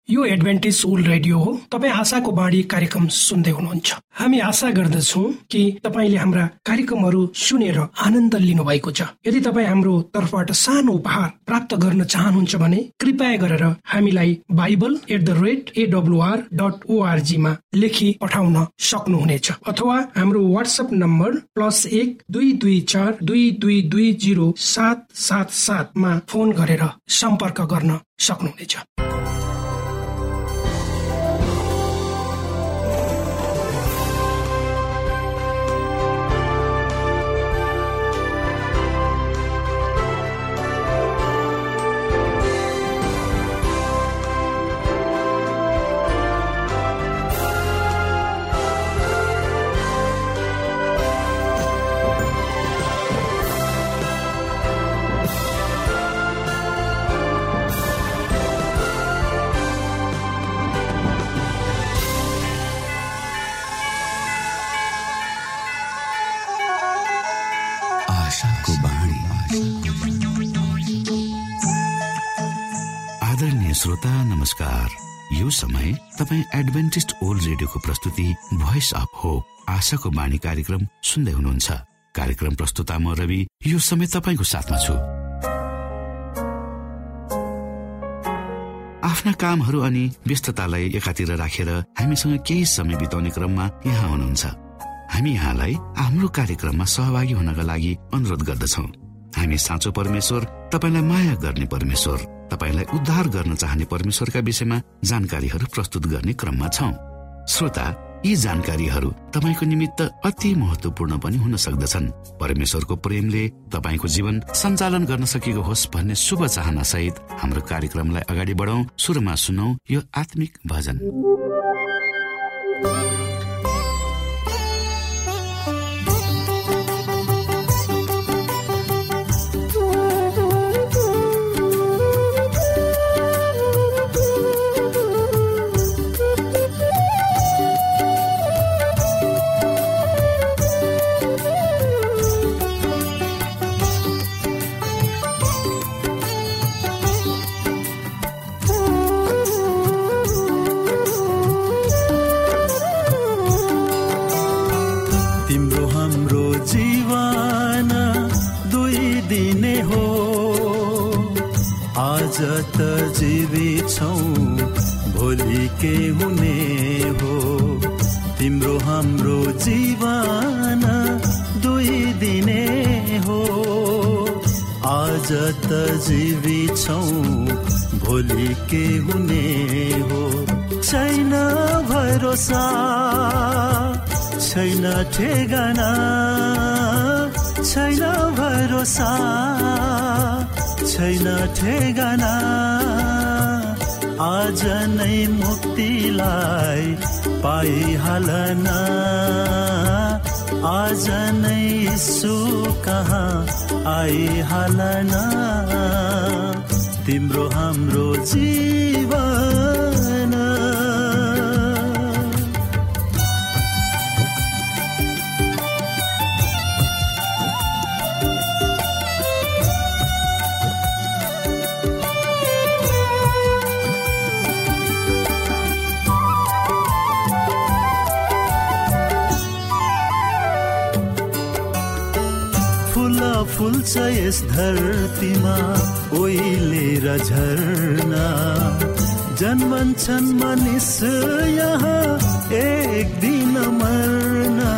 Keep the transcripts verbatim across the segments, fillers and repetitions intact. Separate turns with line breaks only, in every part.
यो Adventist world radio हो। तपाईँ आशाको बाणी कार्यक्रम सुन्दै हुनुहुन्छ। हामी आशा गर्दछौँ कि तपाईँले हाम्रा कार्यक्रमहरू सुनेर आनन्द लिनु भएको छ। यदि तपाईँ हाम्रो तर्फबाट सानो उपहार प्राप्त गर्न चाहनुहुन्छ भने कृपया गरेर हामीलाई Bible at the rate AWR dot org मा लेखी पठाउन सक्नुहुनेछ, अथवा हाम्रो वाट्सएप नम्बर प्लस एक दुई दुई चार दुई दुई दुई जिरो सात सात सातमा फोन गरेर सम्पर्क गर्न सक्नुहुनेछ।
आदरणीय श्रोता नमस्कार। यो समय तपाईँ एडभेन्टिस्ट वर्ल्ड रेडियोको प्रस्तुति भोइस अफ होप आशाको बाणी कार्यक्रम सुन्दै हुनुहुन्छ। कार्यक्रम प्रस्तुता म रवि यो समय तपाईँको साथमा छु। आफ्ना कामहरू अनि व्यस्ततालाई एकातिर राखेर हामीसँग केही समय बिताउने क्रममा यहाँ हुनुहुन्छ। हामी यहाँलाई हाम्रो कार्यक्रममा सहभागी हुनका लागि अनुरोध गर्दछौँ। हामी साँचो परमेश्वर, तपाईलाई माया गर्ने परमेश्वर, तपाईलाई उद्धार गर्न चाहने परमेश्वरका विषयमा जानकारीहरू प्रस्तुत गर्ने क्रममा छौं। श्रोता, यी जानकारीहरू तपाईको निमित्त अति महत्वपूर्ण पनि हुन सक्दछन्। परमेश्वरको प्रेमले तपाईको जीवन सञ्चालन गर्न सकेको होस् भन्ने शुभ चाहना सहित हाम्रो कार्यक्रमलाई अगाडि बढाउँ। सुरुमा सुनौ यो आत्मिक भजन।
त जीवित छौं, भोलि के हुने हो। तिम्रो हाम्रो जीवन दुई दिने हो। आज त जीवित छौं, भोलि के हुने हो। छैन भरोसा, छैन ठेगाना, छैन भरोसा, छैन ठेगाना। आज नै मुक्तिलाई पाइहालन, आज नै यीशु कहाँ आइहालन। तिम्रो हाम्रो जीवन फुल्छ यस धरतीमा ओइलेर झरना। जन्मन्छन् मानिस यहाँ एक दिन मर्ना।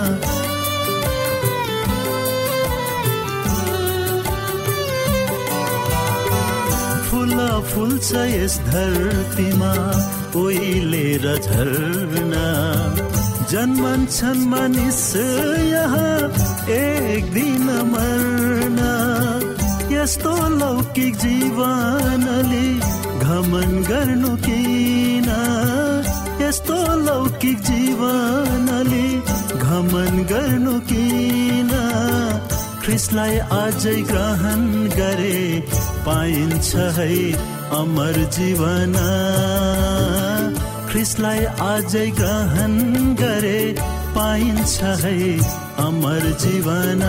फुल फुल्छ यस धरतीमा ओइलेर झरना। जन्मन्छन् मानिस यहाँ एक दिन मर्ना। यस्तो लौकिक जीवनले घमन गर्नु किन, यस्तो लौकिक जीवनले घमन गर्नु किन। ख्रीष्टलाई आजै ग्रहण गरे पाइन्छ है अमर जीवन। ख्रीष्टलाई आजै ग्रहण गरे पाइन्छ है अमर जीवन।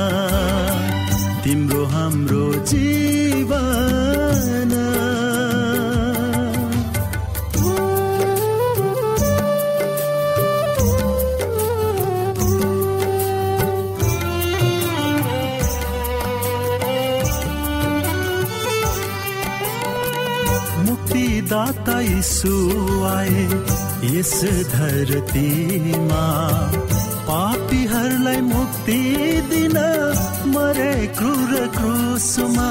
तिम्रो हाम्रो जीवन दाता यीशु आए यस धरतीमा, पापीहरूलाई मुक्ति दिन मरे क्रूर क्रुसमा।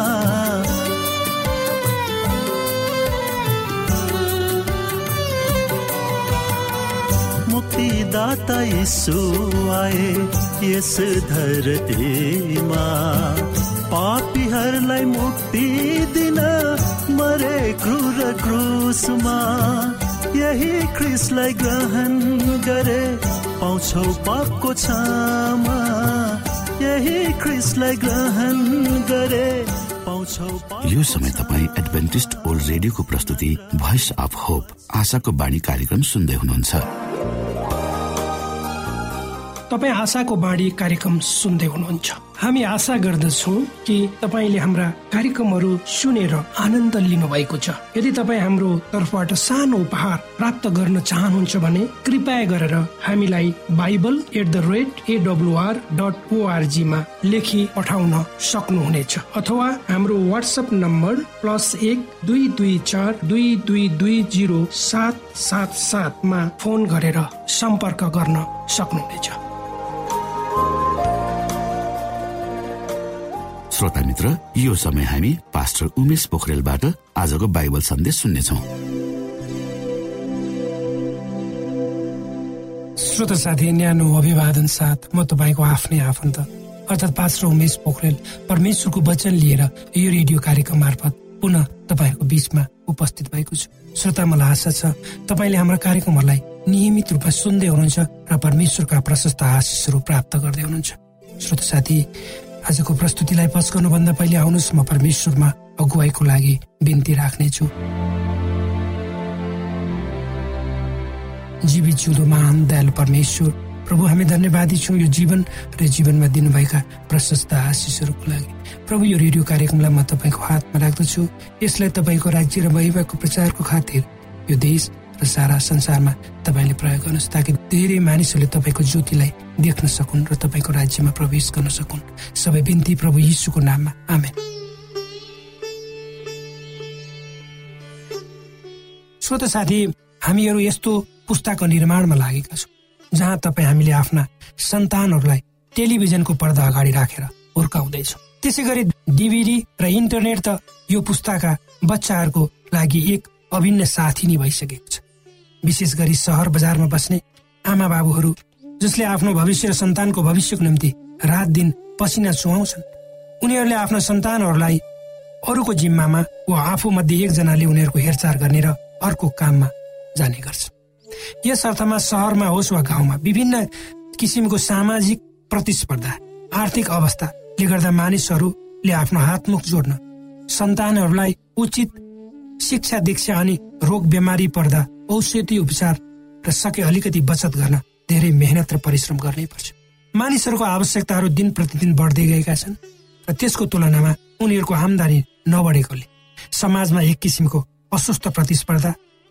मुक्तिदाता यीशु आए यस धरतीमा, पापीहरूलाई मुक्ति दिन मरे क्रूर क्रुसमा। यही ख्रीष्टलाई ग्रहण गरे पाउँछौ पापको क्षमा, यही ख्रीष्टलाई ग्रहण गरे पाउँछौ।
यो समय तपाईँ एडभेन्टिस्ट ओल्ड रेडियोको प्रस्तुति भोइस अफ होप आशाको बाणी कार्यक्रम सुन्दै हुनुहुन्छ।
तपाईँ आशाको बाणी कार्यक्रम सुन्दै हुनुहुन्छ। हामी आशा गर्दछौँ कि तपाईँले हाम्रा कार्यक्रमहरू सुनेर आनन्द लिनु भएको छ। यदि तपाईँ हाम्रो तर्फबाट सानो उपहार प्राप्त गर्न चाहनुहुन्छ भने कृपया गरेर हामीलाई Bible at the rate AWR dot org मा लेखी पठाउन सक्नुहुनेछ, अथवा हाम्रो वाट्सएप नम्बर प्लस एक दुई दुई चार दुई दुई दुई जिरो सात सात सातमा फोन गरेर सम्पर्क गर्न सक्नुहुनेछ।
श्रोता मित्र, यो समय हामी पास्टर उमेश पोखरेलबाट आजको बाइबल सन्देश सुन्नेछौँ।
श्रोता साथी, न्यानो अभिवादन साथ म तपाईँको आफ्नै आफन्त अर्थात् पास्टर उमेश पोखरेल परमेश्वरको वचन लिएर यो रेडियो कार्यक्रम मार्फत पुनः तपाईँहरूको बीचमा उपस्थित भएको छु। श्रोता, मलाई आशा छ तपाईँले हाम्रा कार्यक्रमहरूलाई नियमित रूपमा सुन्दै हुनुहुन्छ र परमेश्वरका प्रशस्त आशीषहरू प्राप्त गर्दै हुनुहुन्छ। श्रोता साथी, आजको प्रस्तुतिलाई पस गर्नुभन्दा पहिले आउनुहोस् म परमेश्वरमा अगुवाईको लागि बिन्ती राख्नेछु। जीवित जिउँदो महान दयालु परमेश्वर प्रभु, हामी धन्यवादी छौँ यो जीवन र जीवनमा दिनुभएका प्रशस्त आशीषहरूको लागि। प्रभु, यो रेडियो कार्यक्रमलाई म तपाईँको हातमा राख्दछु। यसलाई तपाईँको राज्य र महिमाको प्रचारको खातिर यो देश र सारा संसारमा तपाईँले प्रयोग गर्नुहोस्, ताकि धेरै मानिसहरूले तपाईँको ज्योतिलाई देख्न सकुन् र तपाईँको राज्यमा प्रवेश गर्न सकुन्। सबै बिन्ती प्रभु यीशुको नाममा, आमेन। श्रोता साथी, हामीहरू यस्तो पुस्ताको निर्माणमा लागेका छौँ जहाँ तपाईँ हामीले आफ्ना सन्तानहरूलाई टेलिभिजनको पर्दा अगाडि राखेर हुर्काउँदैछौँ। त्यसै गरी डिभिडी र इन्टरनेट त यो पुस्ताका बच्चाहरूको लागि एक अभिन्न साथी नै भइसकेको छ। विशेष गरी सहर बजारमा बस्ने आमा बाबुहरू जसले आफ्नो भविष्य र सन्तानको भविष्यको निम्ति रात दिन पसिना चुहाउँछन्, उनीहरूले आफ्ना सन्तानहरूलाई अरूको जिम्मामा वा आफू मध्ये एकजनाले उनीहरूको हेरचाह गर्ने र अर्को काममा जाने गर्छ। यस अर्थमा सहरमा होस् वा गाउँमा विभिन्न किसिमको सामाजिक प्रतिस्पर्धा, आर्थिक अवस्थाले गर्दा मानिसहरूले आफ्नो हातमुख जोड्न, सन्तानहरूलाई उचित शिक्षा दीक्षा अनि रोग बिमारी पर्दा औषधि उपचार र सके अलिकति बचत गर्न धेरै मेहनत र परिश्रम गर्नै पर्छ। मानिसहरूको आवश्यकताहरू दिन प्रतिदिन बढ्दै गएका छन् र त्यसको तुलनामा उनीहरूको आमदानी नबढेकोले समाजमा एक किसिमको अस्वस्थ प्रतिस्पर्धा,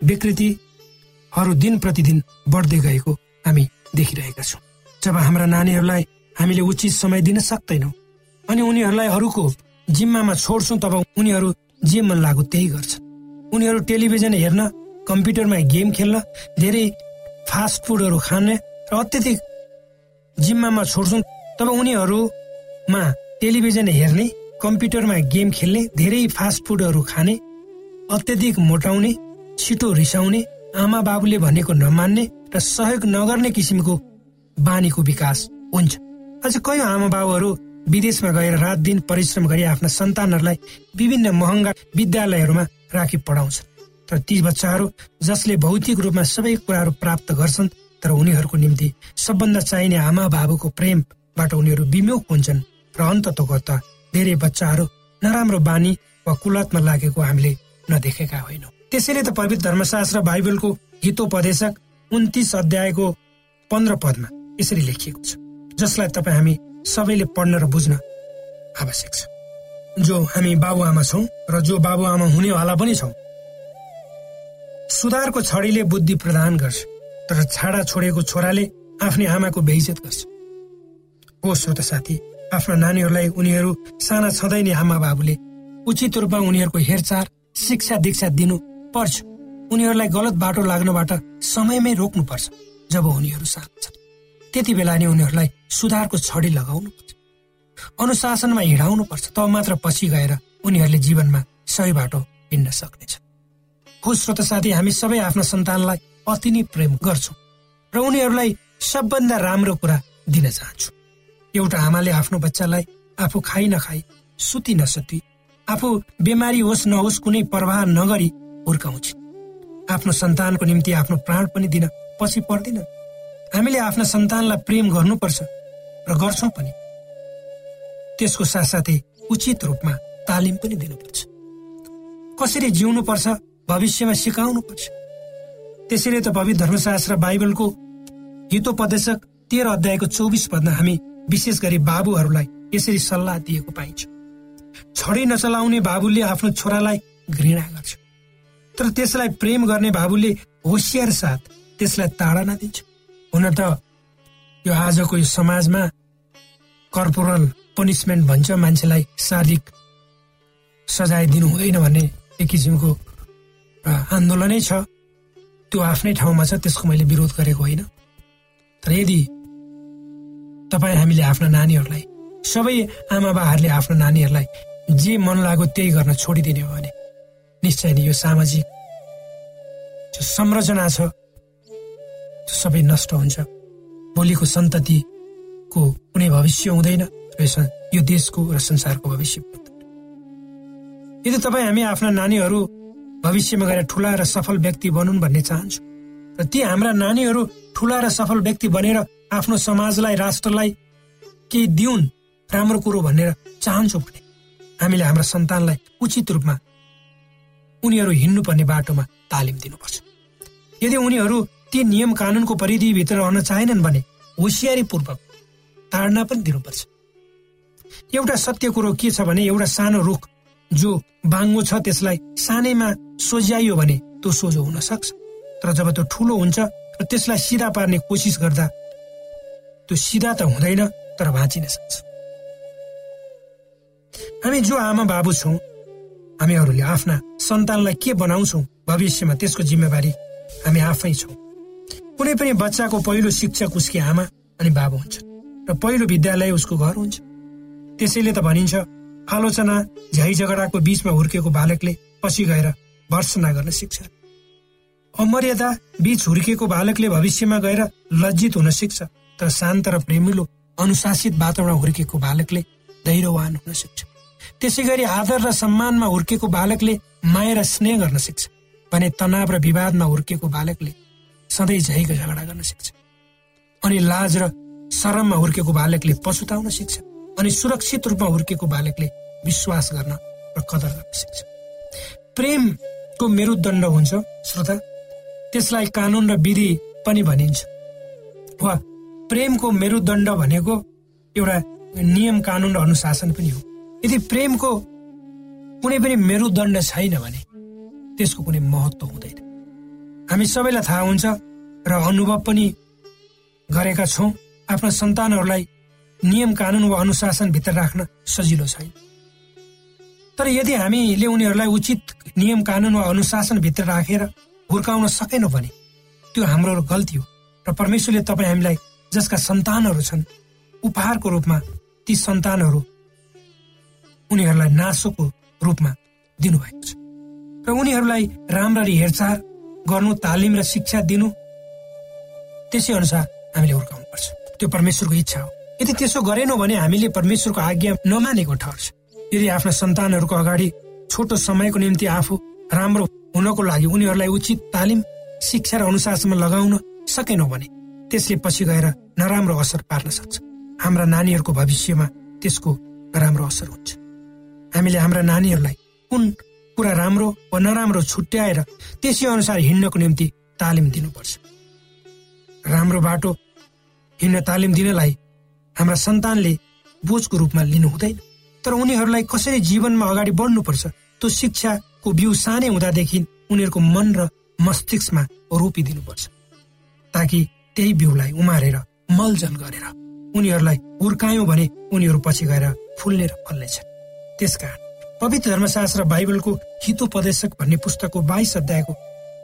विकृतिहरू दिन प्रतिदिन बढ्दै गएको हामी देखिरहेका छौँ। जब हाम्रा नानीहरूलाई हामीले उचित समय दिन सक्दैनौँ अनि उनीहरूलाई अरूको जिम्मामा छोड्छौँ, तब उनीहरू जे मन लाग्यो त्यही गर्छन्। उनीहरू टेलिभिजन हेर्न, कम्प्युटरमा गेम खेल्न, धेरै फास्ट फुडहरू खाने र अत्यधिक जिम्मामा छोड्छौँ, तब उनीहरूमा टेलिभिजन हेर्ने, कम्प्युटरमा गेम खेल्ने, धेरै फास्ट फुडहरू खाने, अत्यधिक मोटाउने, छिटो रिसाउने, आमा बाबुले भनेको नमान्ने र सहयोग नगर्ने किसिमको बानीको विकास हुन्छ। अझ कयौं आमा बाबुहरू विदेशमा गएर रात दिन परिश्रम गरी आफ्ना सन्तानहरूलाई विभिन्न महँगा विद्यालयहरूमा राखी पढाउँछन्। तर ती बच्चाहरू जसले भौतिक रूपमा सबै कुराहरू प्राप्त गर्छन्, तर उनीहरूको निम्ति सबभन्दा चाहिने आमा बाबुको प्रेमबाट उनीहरू विमुख हुन्छन् र अन्ततोगत्ता धेरै बच्चाहरू नराम्रो बानी वा कुलतमा लागेको हामीले नदेखेका होइनौँ। त्यसैले त पवित्र धर्मशास्त्र बाइबलको हितोपदेशक उन्तीस अध्यायको पन्ध्र पदमा यसरी लेखिएको छ, जसलाई तपाईँ हामी सबैले पढ्न र बुझ्न आवश्यक छ। जो हामी बाबुआमा छौँ र जो बाबुआमा हुनेवाला पनि छौँ। सुधारको छडीले बुद्धि प्रदान गर्छ, तर छाडा छोडेको छोराले आफ्नै आमाको बेइज्जत गर्छ। हो श्रोता साथी, आफ्ना नानीहरूलाई उनीहरू साना छँदै नै आमा बाबुले उचित रूपमा उनीहरूको हेरचाह, शिक्षा दीक्षा दिनु पर्छ। उनीहरूलाई गलत बाटो लाग्नबाट समयमै रोक्नुपर्छ जब उनीहरू सानो छन्। त्यति बेला नै उनीहरूलाई सुधारको छडी लगाउनुपर्छ, अनुशासनमा हिँडाउनुपर्छ। तब मात्र पछि गएर उनीहरूले जीवनमा सही बाटो हिँड्न सक्नेछ। हो श्रोता साथी, हामी सबै आफ्ना सन्तानलाई अति नै प्रेम गर्छौँ र उनीहरूलाई सबभन्दा राम्रो कुरा दिन चाहन्छौँ। एउटा आमाले आफ्नो बच्चालाई आफू खाइ नखाई, सुति नसुती, आफू बिमारी होस् नहोस् कुनै प्रवाह नगरी हुर्काउँछ। आफ्नो सन्तानको निम्ति आफ्नो प्राण पनि दिन पछि पर्दैन। हामीले आफ्ना सन्तानलाई प्रेम गर्नुपर्छ र गर्छौँ पनि। त्यसको साथसाथै उचित रूपमा तालिम पनि दिनुपर्छ। कसरी जिउनुपर्छ भविष्यमा सिकाउनुपर्छ। त्यसैले त पवित्र धर्मशास्त्र बाइबलको हितोपदेशक तेह्र अध्यायको चौबिस पदमा हामी विशेष गरी बाबुहरूलाई यसरी सल्लाह दिएको पाइन्छ। छडी नचलाउने बाबुले आफ्नो छोरालाई घृणा गर्छ, तर त्यसलाई प्रेम गर्ने बाबुले होसियार साथ त्यसलाई ताडना दिन्छ। हुन त यो आजको यो समाजमा कर्पोरल पनिसमेन्ट भन्छ, मान्छेलाई शारीरिक सजाय दिनु हुँदैन भन्ने एक किसिमको आन्दोलनै छ। त्यो आफ्नै ठाउँमा छ, त्यसको मैले विरोध गरेको होइन। तर यदि तपाईँ हामीले आफ्ना नानीहरूलाई, सबै आमा बाबाहरूले आफ्नो नानीहरूलाई जे मन लाग्यो त्यही गर्न छोडिदिने हो भने निश्चय नै यो सामाजिक जो संरचना छ त्यो सबै नष्ट हुन्छ। भोलिको सन्ततिको कुनै भविष्य हुँदैन, यो देशको र संसारको भविष्य। यदि तपाईँ हामी आफ्ना नानीहरू भविष्यमा गएर ठुला र सफल व्यक्ति बनुन् भन्ने चाहन्छौँ र ती हाम्रा नानीहरू ठुला र सफल व्यक्ति बनेर आफ्नो समाजलाई, राष्ट्रलाई केही दिउन्, राम्रो कुरो भनेर चाहन्छौँ भने हामीले हाम्रा सन्तानलाई उचित रूपमा उनीहरू हिँड्नुपर्ने बाटोमा तालिम दिनुपर्छ। यदि उनीहरू ती नियम कानुनको परिधिभित्र रहन चाहेनन् भने होसियारीपूर्वक ताडना पनि दिनुपर्छ। एउटा सत्य कुरो के छ भने एउटा सानो रुख जो बाङ्गो छ त्यसलाई सानैमा सोझ्याइयो भने त्यो सोझो हुन सक्छ, तर जब त्यो ठुलो हुन्छ र त्यसलाई सिधा पार्ने कोसिस गर्दा त्यो सिधा त हुँदैन, तर भाँचिन सक्छ। हामी जो आमा बाबु छौँ, हामीहरूले आफ्ना सन्तानलाई के बनाउँछौँ भविष्यमा त्यसको जिम्मेवारी हामी आफै छौँ। कुनै पनि बच्चाको पहिलो शिक्षक उसकी आमा अनि बाबु हुन्छ र पहिलो विद्यालय उसको घर हुन्छ। त्यसैले त भनिन्छ, आलोचना झै झगडाको बीचमा हुर्केको बालकले पछि गएर भर्त्सना गर्न सिक्छ। अमर्यादा बीच हुर्केको बालकले भविष्यमा गएर लज्जित हुन सिक्छ, तर शान्त र प्रेमिलो अनुशासित वातावरण हुर्केको बालकले धैर्यवान हुन सिक्छ। त्यसै गरी आदर र सम्मानमा हुर्केको बालकले माया र स्नेह गर्न सिक्छ भने तनाव र विवादमा हुर्केको बालकले सधैँ झैको झगडा गर्न सिक्छ। अनि लाज र शरममा हुर्केको बालकले पछुताउन सिक्छ। अनि सुरक्षित रूपमा हुर्केको बालकले विश्वास गर्न र कदर गर्न सिक्छ। प्रेमको मेरुदण्ड हुन्छ श्रोता, त्यसलाई कानुन र विधि पनि भनिन्छ। वा प्रेमको मेरुदण्ड भनेको एउटा नियम कानुन र अनुशासन पनि हो। यदि प्रेमको कुनै पनि मेरुदण्ड छैन भने त्यसको कुनै महत्त्व हुँदैन। हामी सबैलाई थाहा हुन्छ र अनुभव पनि गरेका छौँ, आफ्ना सन्तानहरूलाई नियम कानुन वा अनुशासन भित्र राख्न सजिलो छैन। तर यदि हामीले उनीहरूलाई उचित नियम कानुन वा अनुशासन भित्र राखेर हुर्काउन सकेनौँ भने त्यो हाम्रो गल्ती हो र परमेश्वरले तपाईँ हामीलाई जसका सन्तानहरू छन् उपहारको रूपमा ती सन्तानहरू उनीहरूलाई नासोको रूपमा दिनुभएको छ र उनीहरूलाई राम्ररी हेरचाह गर्नु, तालिम र शिक्षा दिनु, त्यसै अनुसार हामीले हुर्काउनुपर्छ। त्यो परमेश्वरको इच्छा हो। यदि त्यसो गरेनौँ भने हामीले परमेश्वरको आज्ञा नमानेको ठहर्छ। यदि आफ्ना सन्तानहरूको अगाडि छोटो समयको निम्ति आफू राम्रो हुनको लागि उनीहरूलाई उचित तालिम, शिक्षा र अनुशासनमा लगाउन सकेनौँ भने त्यसले पछि गएर नराम्रो असर पार्न सक्छ। हाम्रा नानीहरूको भविष्यमा त्यसको नराम्रो असर हुन्छ। हामीले हाम्रा नानीहरूलाई कुन कुरा राम्रो वा नराम्रो छुट्याएर त्यसै अनुसार हिँड्नको निम्ति तालिम दिनुपर्छ। राम्रो बाटो हिँड्न तालिम दिनलाई हाम्रा सन्तानले बोझको रूपमा लिनु हुँदैन, तर उनीहरूलाई कसरी जीवनमा अगाडि बढ्नुपर्छ त्यो शिक्षाको बिउ सानै हुँदादेखि उनीहरूको मन र मस्तिष्कमा रोपिदिनुपर्छ, ताकि त्यही बिउलाई उमारेर मलजल गरेर उनीहरूलाई हुर्कायौँ भने उनीहरू पछि गएर फुल्ने र फल्नेछ। त्यसकारण पवित्र धर्मशास्त्र बाइबलको हितोपदेशक भन्ने पुस्तकको बाइस अध्यायको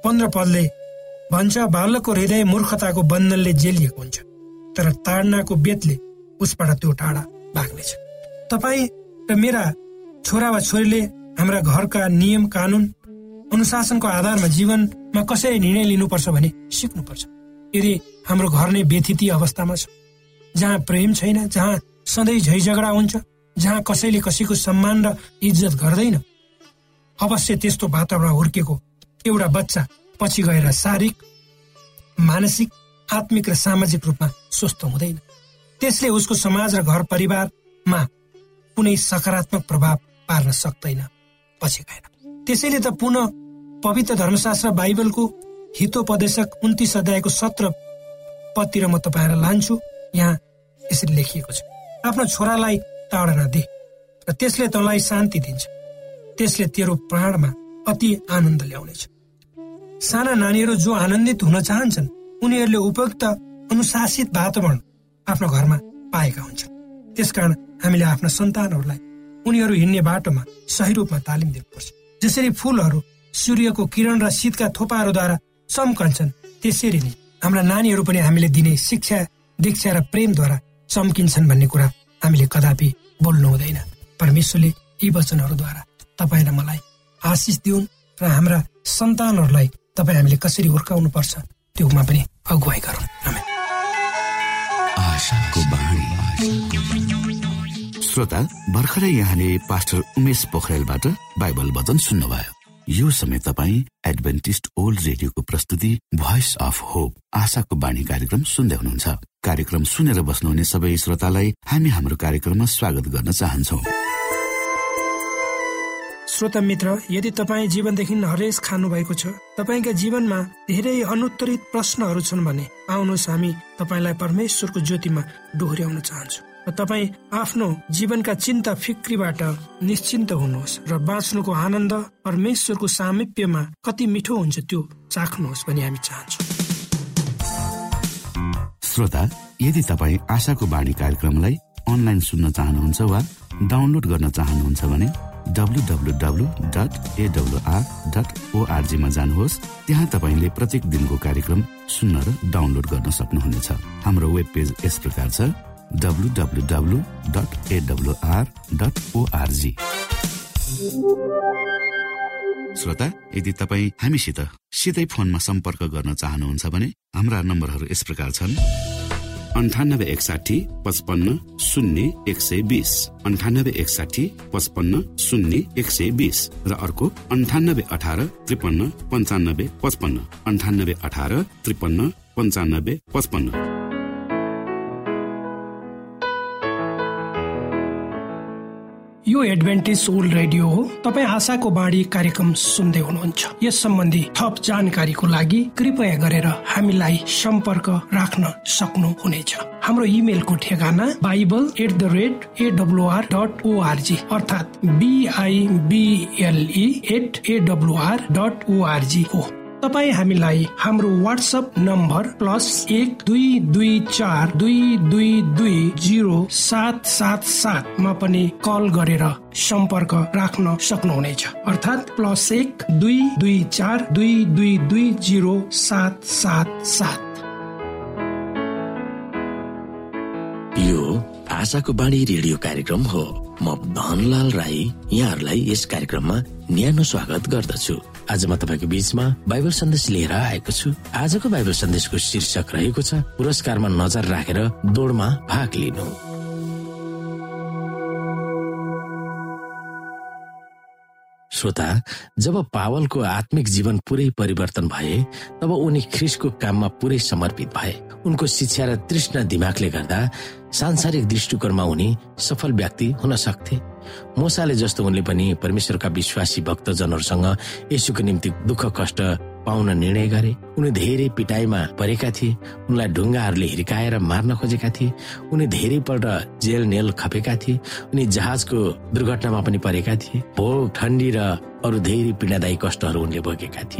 पन्ध्र पदले भन्छ, बालकको हृदय मूर्खताको बन्धनले जेलिएको हुन्छ, तर ताडनाको बेतले उसबाट त्यो टाढा भाग्नेछ। तपाईँ र मेरा छोरा वा छोरीले हाम्रा घरका नियम कानुन अनुशासनको आधारमा जीवनमा कसरी निर्णय लिनुपर्छ भने सिक्नुपर्छ। यदि हाम्रो घर नै व्यथित अवस्थामा छ, जहाँ प्रेम छैन, जहाँ सधैँ झैझगडा हुन्छ, जहाँ कसैले कसैको सम्मान र इज्जत गर्दैन, अवश्य त्यस्तो वातावरण हुर्केको एउटा बच्चा पछि गएर शारीरिक, मानसिक, आत्मिक र सामाजिक रूपमा स्वस्थ हुँदैन। त्यसले उसको समाज र घर परिवारमा कुनै सकारात्मक प्रभाव पार्न सक्दैन पछि गएर। त्यसैले त पुनः पवित्र धर्मशास्त्र बाइबलको हितोपदेशक उन्तीस अध्यायको सत्र पदतिर म तपाईँलाई लान्छु। यहाँ यसरी लेखिएको छ, आफ्नो छोरालाई ताडना दे र त्यसले तँलाई शान्ति दिन्छ, त्यसले तेरो प्राणमा अति आनन्द ल्याउनेछ। साना नानीहरू जो आनन्दित हुन चाहन्छन् उनीहरूले उपयुक्त अनुशासित वातावरण आफ्नो घरमा पाएका हुन्छन्। त्यसकारण हामीले आफ्ना सन्तानहरूलाई उनीहरू हिँड्ने बाटोमा सही रूपमा तालिम दिनुपर्छ। जसरी फूलहरू सूर्यको किरण र शीतका थोपाहरूद्वारा चम्कन्छन्, त्यसरी नै हाम्रा नानीहरू पनि हामीले दिने शिक्षा, दीक्षा र प्रेमद्वारा चम्किन्छन् भन्ने कुरा हामीले कदापि बोल्नु हुँदैन। परमेश्वरले यी वचनहरूद्वारा तपाईँ र मलाई आशिष दिउन् र हाम्रा सन्तानहरूलाई तपाईँ हामीले कसरी हुर्काउनु पर्छ त्योमा पनि अगुवाई गरौँ। आमेन।
आशाको बाणी। श्रोता, भर्खरै यहाँले पास्टर उमेश पोखरेलबाट बाइबल वचन सुन्नुभयो। यो समय तपाईँ एडभेन्टिस्ट ओल्ड रेडियोको प्रस्तुति भोइस अफ होप आशाको बाणी कार्यक्रम सुन्दै हुनुहुन्छ। कार्यक्रम सुनेर बस्नुहुने सबै श्रोतालाई हामी हाम्रो कार्यक्रममा स्वागत गर्न चाहन्छौँ।
श्रोता मित्र, यदि तपाईँ जीवनदेखि हरेस खानु भएको छ, तपाईँका जीवनमा धेरै अनुत्तरित प्रश्नहरू छन् भने आउनुहोस् हामी तपाईँलाई परमेश्वरको ज्योतिमा डोहोर्याउन चाहन्छौँ र तपाईँ आफ्नो जीवनका चिन्ता फिक्रीबाट निश्चिन्त हुनुहोस् र बाँच्नुको आनन्द परमेश्वरको सामिप्यमा कति मिठो हुन्छ त्यो चाख्नुहोस् भनी हामी चाहन्छौँ।
श्रोता, यदि तपाईँ आशाको बाणी कार्यक्रमलाई अनलाइन सुन्न चाहनुहुन्छ वा डाउनलोड गर्न चाहनुहुन्छ भने W W W dot A W R dot org मा जानुहोस्। त्यहाँ तपाईँले प्रत्येक दिनको कार्यक्रम सुन्न र डाउनलोड गर्न सक्नुहुनेछ। हाम्रो वेब पेज यस प्रकार छ, W W W dot A W R dot org. श्रोता, यदि तपाईँ हामीसित सिधै फोनमा सम्पर्क गर्न चाहनुहुन्छ भने हाम्रा नम्बरहरू यस प्रकार छन्: अन्ठानब्बे एकसाठी पचपन्न शून्य एक सय बिस, अन्ठानब्बे एकसाठी पचपन्न शून्य एक सय बिस र अर्को अन्ठानब्बे अठार त्रिपन्न पन्चानब्बे पचपन्न, अन्ठानब्बे अठार त्रिपन्न पन्चानब्बे पचपन्न।
यो एडभेन्टिस्ट ओल्ड रेडियो हो। तपाईँ आशाको बाणी कार्यक्रम सुन्दै हुनुहुन्छ। यस सम्बन्धी थप जानकारीको लागि कृपया गरेर हामीलाई सम्पर्क राख्न सक्नुहुनेछ। हाम्रो इमेलको ठेगाना Bible at the rate AWR dot org अर्थात BIBLE at AWR dot org हो। तपाईँ हामीलाई हाम्रो व्हाट्सएप नम्बर प्लस एक दुई दुई चार दुई दुई दुई जिरो सात सात सातमा पनि कल गरेर सम्पर्क राख्न सक्नुहुनेछ। अर्थात् प्लस एक दुई दुई चार दुई दुई दुई जिरो सात सात सात।
यो आशाको बाणी रेडियो कार्यक्रम हो। म धनलाल राई यहाँहरूलाई यस कार्यक्रममा न्यानो स्वागत गर्दछु। आज म तपाईको बीचमा बाइबल सन्देश लिएर आएको छु। आजको बाइबल सन्देशको शीर्षक रहेको छ पुरस्कारमा नजर राखेर दौडमा भाग लिनु। श्रोता, जब पावलको आत्मिक जीवन पुरै परिवर्तन भए तब उनी ख्रिस्टको काममा पुरै समर्पित भए। उनको शिक्षा र तृष्णा दिमागले गर्दा सांसारिक दृष्टिकोणमा उनी सफल व्यक्ति हुन सक्थे। मोसाले जस्तो उनले पनि परमेश्वरका विश्वासी भक्तजनहरूसँग येशूको निम्ति दुःख कष्ट पाउन निर्णय गरे। उनी धेरै पिटाइमा परेका थिए। उनलाई ढुङ्गाहरूले हिर्काएर मार्न खोजेका थिए। उनी धेरैपल्ट जेल नेल खपेका थिए। उनी जहाजको दुर्घटनामा पनि परेका थिए। भोक, ठण्डी र अरू धेरै पीडादायी कष्टहरू उनले भोगेका थिए।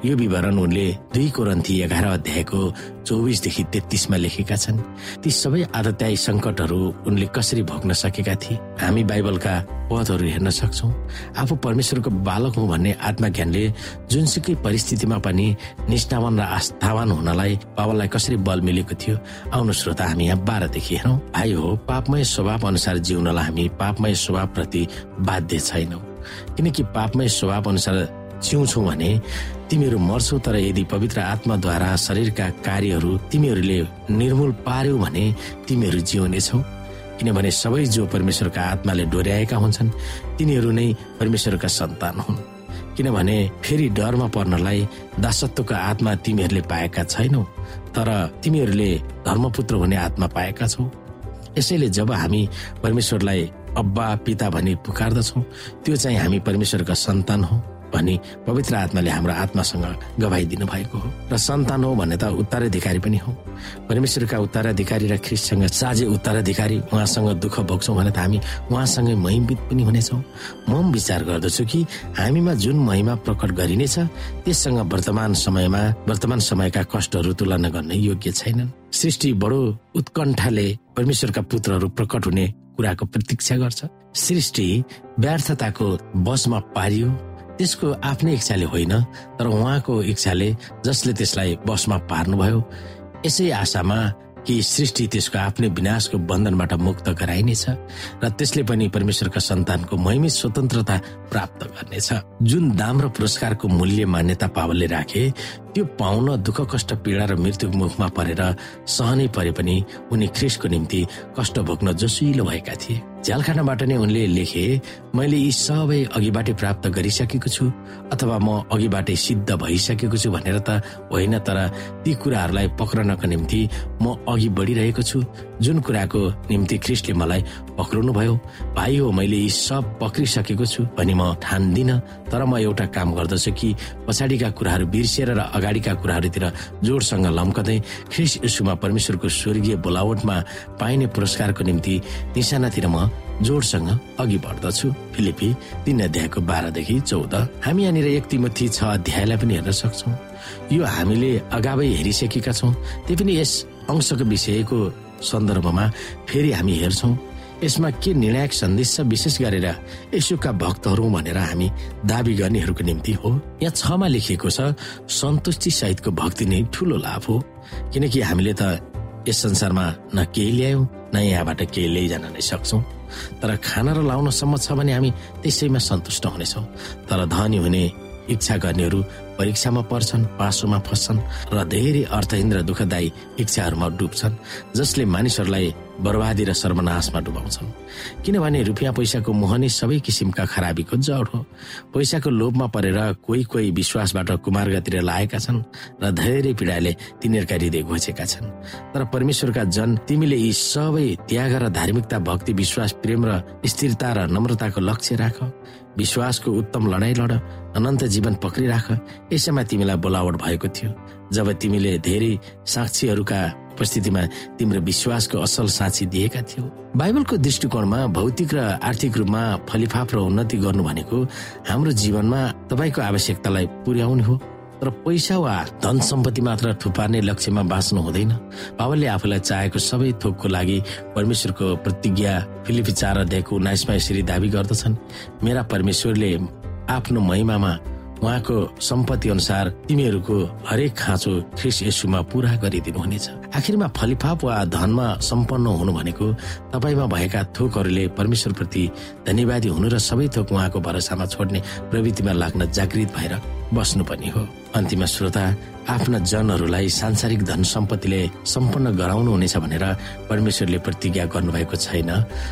यो विवरण उनले दुई कोरिन्थी एघार अध्यायको चौबिसदेखि तेत्तीसमा लेखेका छन्। ती सबै आदत्यायी संकटहरू उनले कसरी भोग्न सकेका थिए। हामी बाइबलका पदहरू हेर्न सक्छौं। आफू परमेश्वरको बालक हुँ भन्ने आत्मज्ञानले जुनसुकै परिस्थितिमा पनि निष्ठावान र आस्थावान हुनलाई पावललाई कसरी बल मिलेको थियो। आउनु श्रोता, हामी यहाँ बाह्रदेखि हेरौं। भाइ हो, पापमय स्वभाव अनुसार जिउनलाई हामी पापमय स्वभाव प्रति बाध्य छैनौं, किनकि पापमय स्वभाव अनुसार जिउँछौ भने तिमीहरू मर्छौ। तर यदि पवित्र आत्माद्वारा शरीरका कार्यहरू तिमीहरूले निर्मूल पार्यौ भने तिमीहरू जिउनेछौ। किनभने सबै जो परमेश्वरका आत्माले डोर्याएका हुन्छन् तिनीहरू नै परमेश्वरका सन्तान हुन्। किनभने फेरि डरमा पर्नलाई दासत्वको आत्मा तिमीहरूले पाएका छैनौ, तर तिमीहरूले धर्मपुत्र हुने आत्मा पाएका छौ। यसैले जब हामी परमेश्वरलाई अब्बा पिता भनी पुकार्दछौँ, त्यो चाहिँ हामी परमेश्वरका सन्तान हौ भनी पवित्र आत्माले हाम्रो आत्मासँग गवाही दिनु भएको हो। र सन्तान हो भने त उत्तराधिकारी पनि हौ। परमेश्वरका उत्तराधिकारी र ख्रीष्टसँग साझे उत्तराधिकारी उहाँसँग दुःख भोग्छौँ भने त हामी उहाँसँगै महिमित पनि हुनेछौँ। म विचार गर्दछु कि हामीमा जुन महिमा प्रकट गरिनेछ त्यससँग वर्तमान समयमा वर्तमान समयका कष्टहरू तुलना गर्ने योग्य छैनन्। सृष्टि बडो उत्कण्ठाले परमेश्वरका पुत्रहरू प्रकट हुने कुराको प्रतीक्षा गर्छ। सृष्टि व्यर्थताको वशमा पारियो, त्यसको आफ्नै इच्छाले होइन, तर उहाँको इच्छाले जसले त्यसलाई वशमा पार्नुभयो। यसै आशामा कि सृष्टि त्यसको आफ्नै विनाशको बन्धनबाट मुक्त गराइनेछ र त्यसले पनि परमेश्वरका सन्तानको महिमित स्वतन्त्रता प्राप्त गर्नेछ। जुन दाम र पुरस्कारको मूल्य मान्यता पावलले राखे, त्यो पाउन दुःख कष्ट पीडा र मृत्युको मुखमा परेर सहनै परे पनि उनी ख्रीष्टको निम्ति कष्ट भोग्न जोसिलो भएका थिए। झ्यालखानाबाट नै उनले लेखे, मैले यी सबै अघिबाटै प्राप्त गरिसकेको छु अथवा म अघिबाटै सिद्ध भइसकेको छु भनेर त होइन, तर ती कुराहरूलाई पक्रनको निम्ति म अघि बढिरहेको छु, जुन कुराको निम्ति ख्रीष्टले मलाई पक्राउनु भयो। भाइ हो, मैले यी सब पक्रिसकेको छु भनी म ठान्दिन, तर म एउटा काम गर्दछु कि पछाडिका कुराहरू बिर्सिएर र अगाडिका कुराहरूतिर जोडसँग लम्कदै ख्रीष्ट येशूमा परमेश्वरको स्वर्गीय बोलावटमा पाइने पुरस्कारको निम्ति निशानातिर म जोडसँग अघि बढ्दछु। फिलिपी तीन अध्यायको बाह्रदेखि चौध। हामी यहाँनिर एक तिमोथी छ अध्यायलाई पनि हेर्न सक्छौँ। यो हामीले अगावै हेरिसकेका छौँ, त्यही पनि यस अंशको विषयको सन्दर्भमा फेरि हामी हेर्छौँ। यसमा के निर्णायक सन्देश छ, विशेष गरेर येशूका भक्तहरू भनेर हामी दाबी गर्नेहरूको निम्ति हो। यहाँ छमा लेखिएको छ, सन्तुष्टि सहितको भक्ति नै ठूलो लाभ हो। किनकि हामीले त यस संसारमा न केही ल्यायौं न यहाँबाट केही ल्याइजान नै सक्छौं, तर खाना र लाउनसम्म छ भने हामी त्यसैमा सन्तुष्ट हुनेछौँ। तर धनी हुने इच्छा गर्नेहरू परीक्षामा पर्छन्, पासोमा फस्छन् र धेरै अर्थहीन र दुःखदायी इच्छाहरूमा डुब्छन्, जसले मानिसहरूलाई बर्बादी र सर्वनाशमा डुबाउँछन्। किनभने रुपियाँ पैसाको मोह नै सबै किसिमका खराबीको जड हो। पैसाको लोभमा परेर कोही कोही विश्वासबाट कुमार्गतिर लागेका छन् र धेरै पीडाले तिनीहरूका हृदय घोचेका छन्। तर परमेश्वरका जन, तिमीले यी सबै त्याग र धार्मिकता, भक्ति, विश्वास, प्रेम र स्थिरता र नम्रताको लक्ष्य राख। विश्वासको उत्तम लडाई लड, अनन्त जीवन पक्रिराख। यसैमा तिमीलाई बोलावट भएको थियो, जब तिमीले धेरै साक्षीहरूका उपस्थितिमा तिम्रो विश्वासको असल साक्षी दिएका थियौ। बाइबलको दृष्टिकोणमा भौतिक र आर्थिक रूपमा फलिफाप र उन्नति गर्नु भनेको हाम्रो जीवनमा तपाईँको आवश्यकतालाई पुर्याउनु हो, तर पैसा वा धन सम्पत्ति मात्र थुपार्ने लक्ष्यमा बाँच्नु हुँदैन। बाबुले आफूलाई चाहेको सबै थोकको लागि परमेश्वरको प्रतिज्ञा फिलिपी चार अध्यायको उन्नाइसमा यसरी दावी गर्दछन्, मेरा परमेश्वरले आफ्नो महिमामा उहाँको सम्पत्ति अनुसार तिमीहरूको हरेक खाँचो ख्रीष्ट येशूमा पूरा गरिदिनु हुनेछ। आखिरमा फलिफाप वा धनमा सम्पन्न हुनु भनेको तपाईँमा भएका थोकहरूले परमेश्वरप्रति धन्यवादी हुनु र सबै थोक उहाँको भरोसामा छोड्ने प्रवृत्तिमा लाग्न जागृत भएर बस्नु पनि हो। अन्तिम श्रोता, आफ्ना जनहरूलाई सांसारिक धन सम्पत्तिले सम्पन्न गराउनु हुनेछ भनेर परमेश्वरले प्रतिज्ञा गर्नुभएको छैन।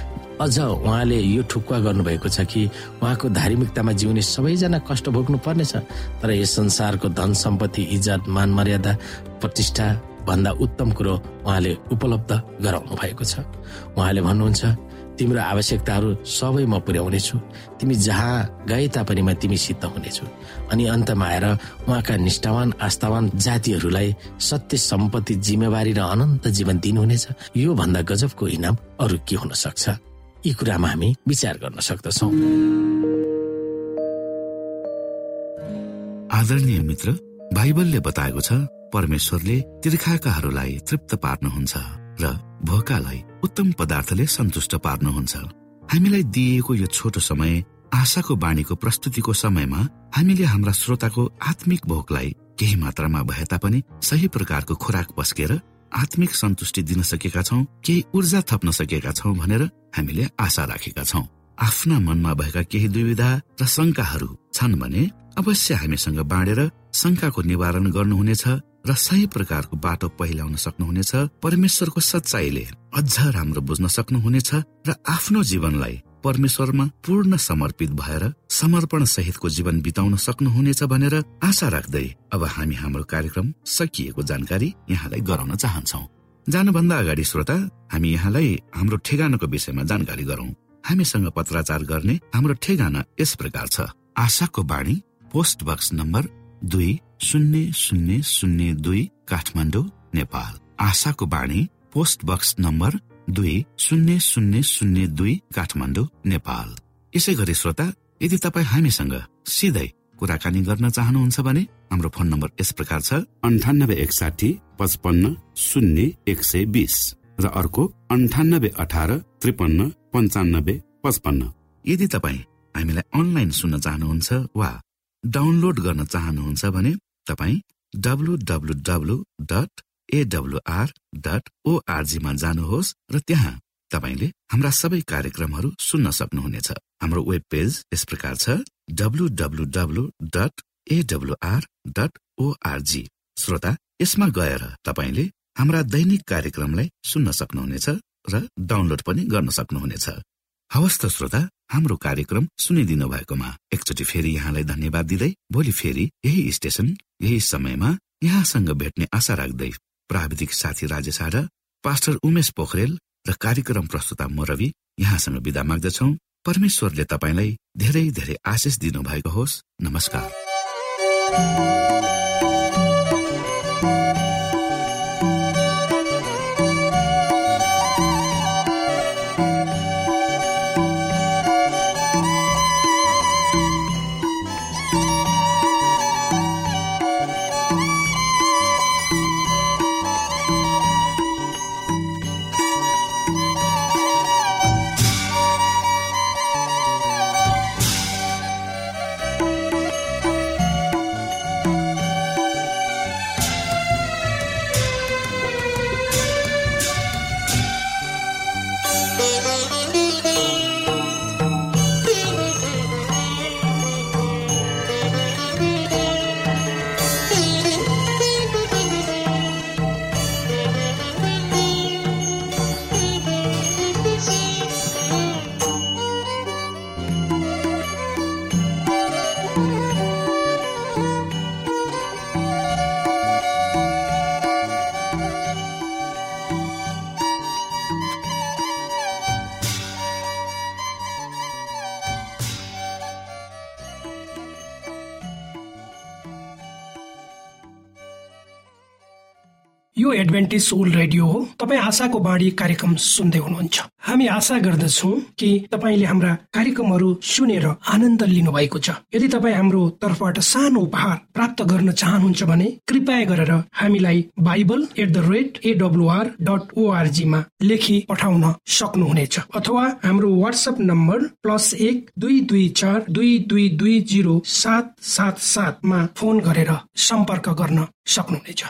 अझ उहाँले यो ठुक्वा गर्नुभएको छ कि उहाँको धार्मिकतामा जिउने सबैजना कष्ट भोग्नु पर्नेछ, तर यस संसारको धन सम्पत्ति, इज्जत, मान मर्यादा, प्रतिष्ठा भन्दा उत्तम कुरो उहाँले उपलब्ध गराउनु भएको छ। उहाँले भन्नुहुन्छ, तिम्रो आवश्यकताहरू सबै म पुर्याउनेछु, तिमी जहाँ गए तापनि म तिमीसित हुनेछु। अनि अन्तमा आएर उहाँका निष्ठावान आस्थावान जातिहरूलाई सत्य सम्पत्ति, जिम्मेवारी र अनन्त जीवन दिनुहुनेछ। यो भन्दा गजबको इनाम अरू के हुन सक्छ? यी कुरामा हामी विचार गर्न सक्दछौँ।
आदरणीय मित्र, बाइबलले बताएको छ परमेश्वरले तिर्खाकाहरूलाई तृप्त पार्नुहुन्छ र भोकालाई उत्तम पदार्थले सन्तुष्ट पार्नुहुन्छ। हामीलाई दिएको यो छोटो समय आशाको बाणीको प्रस्तुतिको समयमा हामीले हाम्रा श्रोताको आत्मिक भोकलाई केही मात्रामा भए तापनि सही प्रकारको खुराक पस्केर आत्मिक सन्तुष्टि दिन सकेका छौं, केही ऊर्जा थप्न सकेका छौं भनेर हामीले आशा राखेका छौं। आफ्ना मनमा भएका केही दुविधा र शंकाहरू छन् भने अवश्य हामीसँग बाँडेर शंकाको निवारण गर्नुहुनेछ र सही प्रकारको बाटो पहिलाउन सक्नुहुनेछ। परमेश्वरको सच्चाईले अझ राम्रो बुझ्न सक्नुहुनेछ र आफ्नो जीवनलाई परमेश्वरमा पूर्ण समर्पित भएर समर्पण सहितको जीवन बिताउन सक्नुहुनेछ भनेर आशा राख्दै अब हामी हाम्रो कार्यक्रम सकिएको जानकारी यहाँलाई गराउन चाहन्छौ। जानुभन्दा अगाडि श्रोता, हामी यहाँलाई हाम्रो ठेगानाको विषयमा जानकारी गरौं। हामीसँग पत्राचार गर्ने हाम्रो ठेगाना यस प्रकार छ। आशाको बाणी, पोस्ट बक्स नम्बर दुई शून्य शून्य शून्य दुई, काठमाडौँ, नेपाल। आशाको बाणी, पोस्ट बक्स नम्बर दुई शून्य शून्य शून्य दुई, काठमाडौँ, नेपाल। यसै गरी श्रोता, यदि तपाईँ हामीसँग सिधै कुराकानी गर्न चाहनुहुन्छ भने हाम्रो फोन नम्बर यस प्रकार छ अन्ठानब्बे एकसाठी पचपन्न शून्य एक सय बीस र अर्को अन्ठानब्बे अठार त्रिपन्न पञ्चानब्बे पचपन्न। यदि तपाईँ हामीलाई अनलाइन सुन्न चाहनुहुन्छ वा डाउनलोड गर्न चाहनुहुन्छ भने तपाईँ W W W dot AWR dot org मा जानुहोस् र त्यहाँ तपाईले हाम्रा सबै कार्यक्रमहरू सुन्न सक्नुहुनेछ। हाम्रो वेब पेज यस प्रकार छ W W W dot AWR dot org. श्रोता, यसमा गएर तपाईले हाम्रा दैनिक कार्यक्रमलाई सुन्न सक्नुहुनेछ र डाउनलोड पनि गर्न सक्नुहुनेछ। हवस् त श्रोता, हाम्रो कार्यक्रम सुनिदिनु भएकोमा एकचोटि फेरि यहाँलाई धन्यवाद दिँदै भोलि फेरि यही स्टेशन यही समयमा यहाँसँग भेट्ने आशा राख्दै प्राविधिक साथी राजेश आडा, पास्टर उमेश पोखरेल र कार्यक्रम प्रस्तुता म रवि यहाँसँग बिदा माग्दछौ। परमेश्वरले तपाईलाई धेरै धेरै आशिष दिनु भएको होस्। नमस्कार।
यो एडभेन्टिस्ट वर्ल्ड रेडियो हो। तपाईँ आशाको बाणी कार्यक्रम सुन्दै हुनुहुन्छ। हामी आशा गर्दछौँ कि तपाईँले हाम्रा कार्यक्रमहरू सुनेर आनन्द लिनु भएको छ। यदि तपाईँ हाम्रो तर्फबाट सानो उपहार प्राप्त गर्न चाहनुहुन्छ भने कृपया गरेर हामीलाई Bible at the rate AWR dot org मा लेखी पठाउन सक्नुहुनेछ अथवा हाम्रो वाट्सएप नम्बर प्लस एक दुई दुई चार दुई दुई दुई जिरो सात सात सात मा फोन गरेर सम्पर्क गर्न सक्नुहुनेछ।